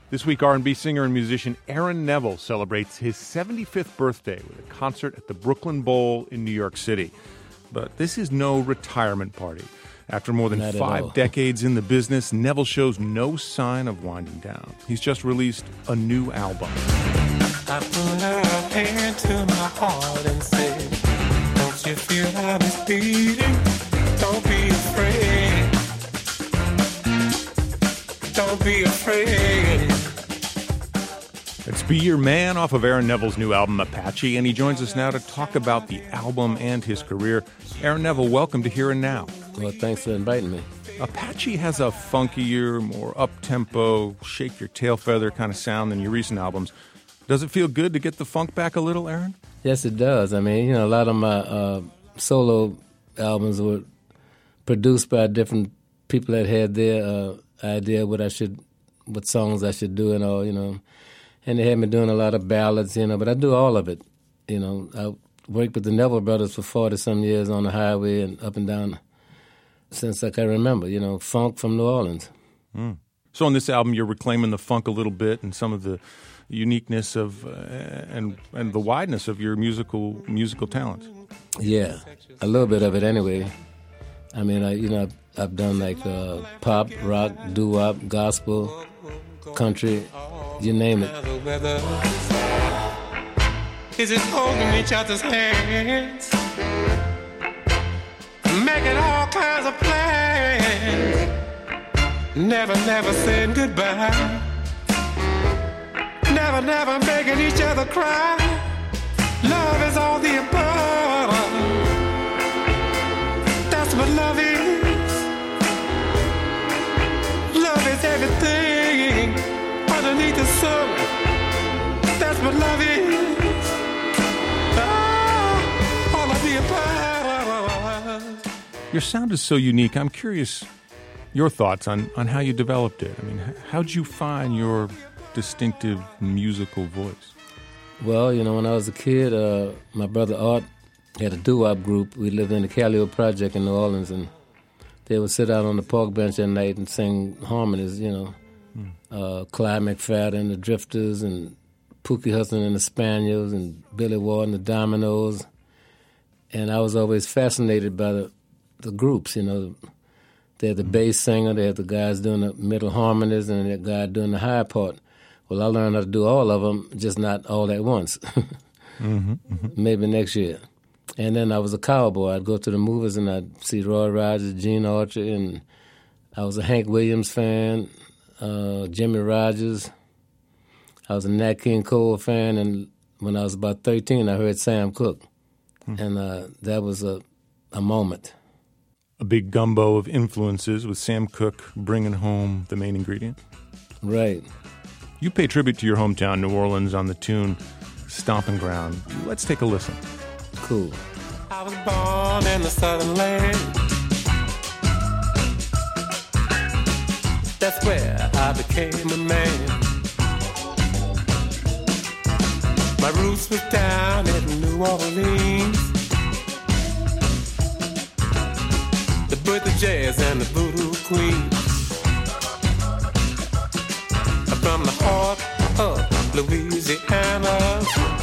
This week, R&B singer and musician Aaron Neville celebrates his 75th birthday with a concert at the Brooklyn Bowl in New York City. But this is no retirement party. After more than 5 decades in the business, Neville shows no sign of winding down. He's just released a new album. I put a hand to my heart and said, don't you feel how it's beating? Don't be afraid. Don't be afraid. It's Be Your Man off of Aaron Neville's new album, Apache, and he joins us now to talk about the album and his career. Aaron Neville, welcome to Here and Now. Well, thanks for inviting me. Apache has a funkier, more up-tempo, shake your tail feather kind of sound than your recent albums. Does it feel good to get the funk back a little, Aaron? Yes, it does. I mean, a lot of my solo albums were produced by different people that had their idea what songs I should do and all, And they had me doing a lot of ballads, but I do all of it. I worked with the Neville Brothers for 40-some years on the highway and up and down since I can remember, funk from New Orleans. Mm. So on this album, you're reclaiming the funk a little bit and some of the uniqueness of and the wideness of your musical talents. Yeah, a little bit of it anyway. I mean, I've done like pop, rock, doo-wop, gospel, country, you name it. Is it holding each other's hands, making all kinds of plans, never saying goodbye, never making each other cry. Love is all the above. That's what love is. Love is everything underneath the sun. That's what love is. All of the above. Your sound is so unique. I'm curious your thoughts on how you developed it. I mean, how'd you find your distinctive musical voice? Well, when I was a kid, my brother Art had a doo-wop group. We lived in the Calliope Project in New Orleans, and they would sit out on the park bench at night and sing harmonies, Clyde McFadden, the Drifters, and Pookie Hudson and the Spaniels, and Billy Ward and the Dominoes. And I was always fascinated by the groups, They had the bass singer, they had the guys doing the middle harmonies, and the guy doing the high part. Well, I learned how to do all of them, just not all at once. Maybe next year. And then I was a cowboy. I'd go to the movies and I'd see Roy Rogers, Gene Autry, and I was a Hank Williams fan, Jimmy Rogers. I was a Nat King Cole fan, and when I was about 13, I heard Sam Cooke. And that was a moment. A big gumbo of influences with Sam Cooke bringing home the main ingredient? Right. You pay tribute to your hometown, New Orleans, on the tune Stomping Ground. Let's take a listen. Cool. I was born in the southern land. That's where I became a man. My roots was down in New Orleans. The birth of jazz and the voodoo queen. From the heart of Louisiana,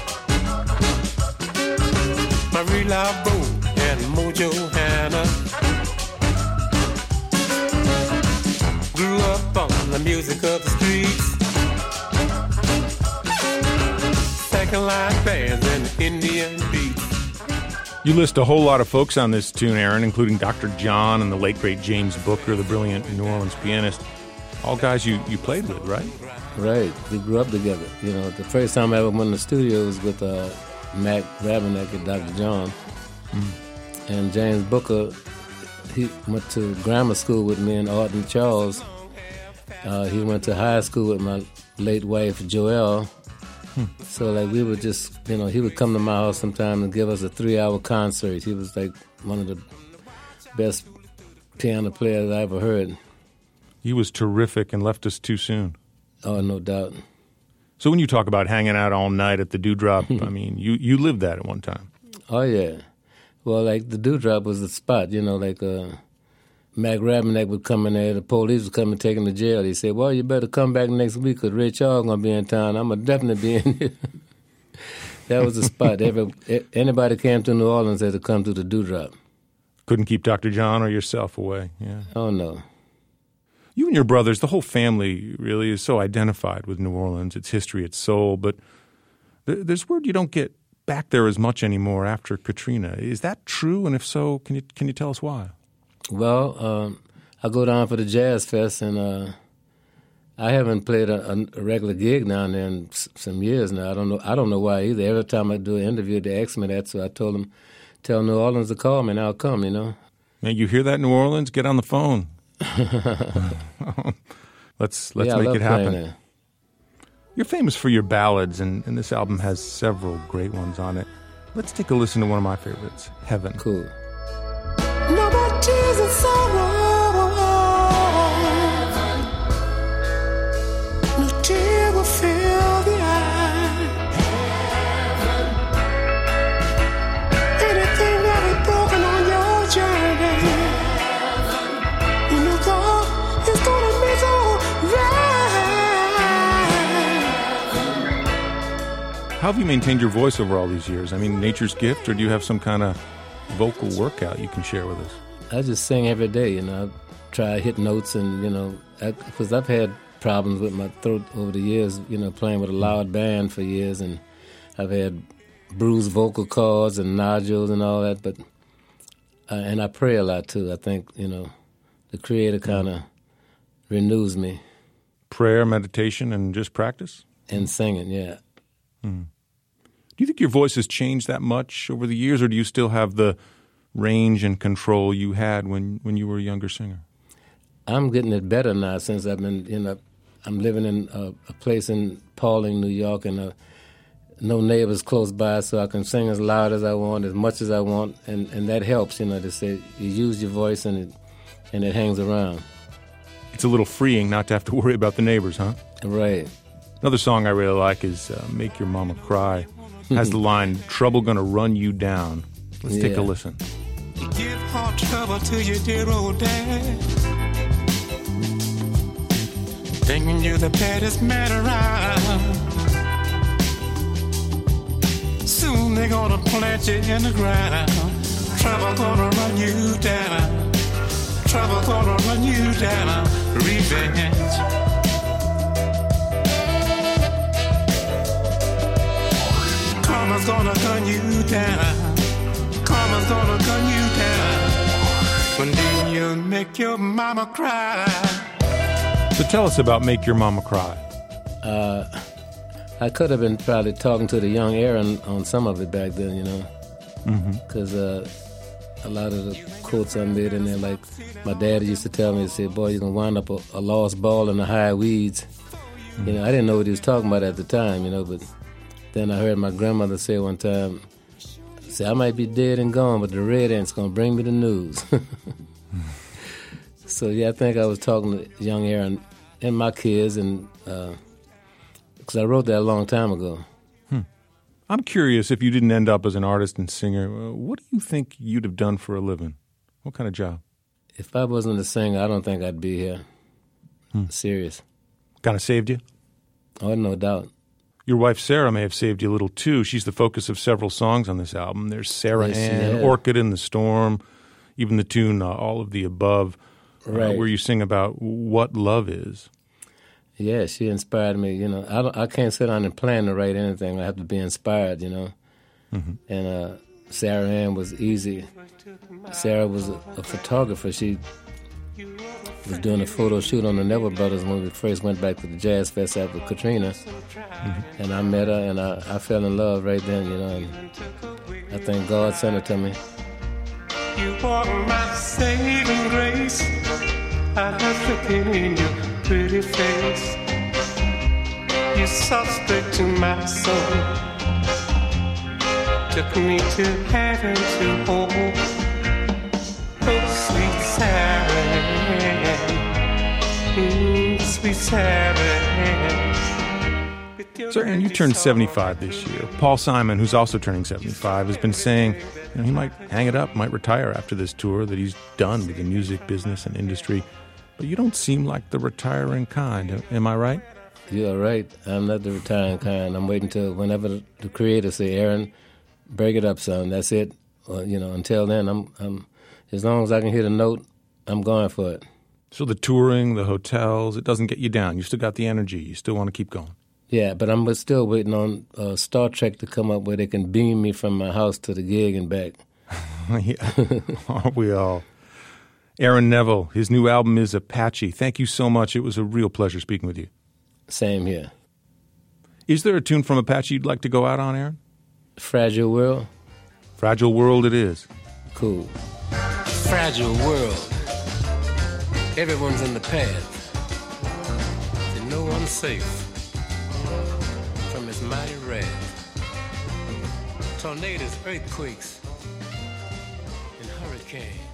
Marie Laveau and Mojo Hanna grew up on the music of the streets. Second line bands and Indian beats. You list a whole lot of folks on this tune, Aaron, including Dr. John and the late, great James Booker, the brilliant New Orleans pianist. All guys you played with, right? Right. We grew up together. The first time I ever went in the studio was with Mac Rabenek and Dr. John. And James Booker, he went to grammar school with me and Art and Charles. He went to high school with my late wife, Joelle. So, we would just, he would come to my house sometime and give us a 3-hour concert. He was, one of the best piano players I ever heard. He was terrific and left us too soon. Oh, no doubt. So when you talk about hanging out all night at the Dewdrop, I mean, you lived that at one time. Oh, yeah. Well, the Dewdrop was the spot, Mac Rabenek would come in there, the police would come and take him to jail. He said, well, you better come back next week because Ray Charles going to be in town. I'm going to definitely be in here. That was the spot. Anybody came to New Orleans had to come to the Dewdrop. Couldn't keep Dr. John or yourself away, yeah. Oh, no. You and your brothers, the whole family really is so identified with New Orleans, its history, its soul, but there's word you don't get back there as much anymore after Katrina. Is that true? And if so, can you tell us why? Well, I go down for the Jazz Fest, and I haven't played a regular gig down there in some years now. I don't know why either. Every time I do an interview, they ask me that, so I told them, tell New Orleans to call me, and I'll come, you know. Man, you hear that, New Orleans? Get on the phone. Let's make it happen. You're famous for your ballads, and this album has several great ones on it. Let's take a listen to one of my favorites, Heaven. Cool. No more tears and sorrow. No tear will fill the eye. Anything that is broken on your journey, you know God is gonna make all right. How have you maintained your voice over all these years? I mean, nature's gift, or do you have some kind of vocal workout you can share with us? I just sing every day, you know. I try to hit notes and, you know, because I've had problems with my throat over the years, you know, playing with a loud band for years, and I've had bruised vocal cords and nodules and all that, but and I pray a lot too. I think, you know, the Creator kind of renews me. Prayer, meditation, and just practice? And singing, yeah. Do you think your voice has changed that much over the years, or do you still have the range and control you had when you were a younger singer? I'm getting it better now since I've been, you know, I'm living in a place in Paulding, New York, and no neighbors close by, so I can sing as loud as I want, as much as I want, and that helps, you know, to say you use your voice and it hangs around. It's a little freeing not to have to worry about the neighbors, huh? Right. Another song I really like is Make Your Mama Cry. It has the line, trouble gonna run you down. Let's take a listen. You give hard trouble to your dear old dad, thinking you're the baddest man around. Soon they're gonna plant you in the ground. Trouble gonna run you down. Trouble gonna run you down. Revenge. Karma's gonna gun you down. Karma's gonna gun you down. One day you'll make your mama cry. So tell us about Make Your Mama Cry. I could have been probably talking to the young Aaron on some of it back then, you know, because a lot of the quotes I made in there, like my dad used to tell me, he said, boy, you're going to wind up a lost ball in the high weeds. You know, I didn't know what he was talking about at the time, you know, but then I heard my grandmother say one time, say, I might be dead and gone, but the red ant's going to bring me the news. So, yeah, I think I was talking to young Aaron and my kids, and because I wrote that a long time ago. I'm curious, if you didn't end up as an artist and singer, what do you think you'd have done for a living? What kind of job? If I wasn't a singer, I don't think I'd be here. Serious. Kind of saved you? Oh, no doubt. Your wife, Sarah, may have saved you a little, too. She's the focus of several songs on this album. There's Sarah Ann, Orchid in the Storm, even the tune All of the Above, where you sing about what love is. Yeah, she inspired me. You know, I can't sit down and plan to write anything. I have to be inspired, you know. And Sarah Ann was easy. Sarah was a photographer. She was doing a photo shoot on the Neville Brothers when we first went back to the Jazz Fest after Katrina. And I met her, and I fell in love right then, you know. And I think God sent her to me. You are my saving grace. I was looking in your pretty face. You saw straight to my soul. Took me to heaven to hold. Oh, sweet Sarah, sweet Sarah. Sir, and you turned 75 this year. Paul Simon, who's also turning 75, has been saying He might hang it up, might retire after this tour that he's done with the music business and industry. But you don't seem like the retiring kind. Am I right? You're right. I'm not the retiring kind. I'm waiting till whenever the creator say, Aaron, break it up, son. That's it. Until then, I'm as long as I can hit a note, I'm going for it. So the touring, the hotels, it doesn't get you down. You still got the energy. You still want to keep going. Yeah, but I'm still waiting on Star Trek to come up where they can beam me from my house to the gig and back. Yeah, aren't we all? Aaron Neville, his new album is Apache. Thank you so much. It was a real pleasure speaking with you. Same here. Is there a tune from Apache you'd like to go out on, Aaron? Fragile World? Fragile World it is. Cool. Fragile world. Everyone's in the path. And no one's safe from its mighty wrath. Tornadoes, earthquakes, and hurricanes.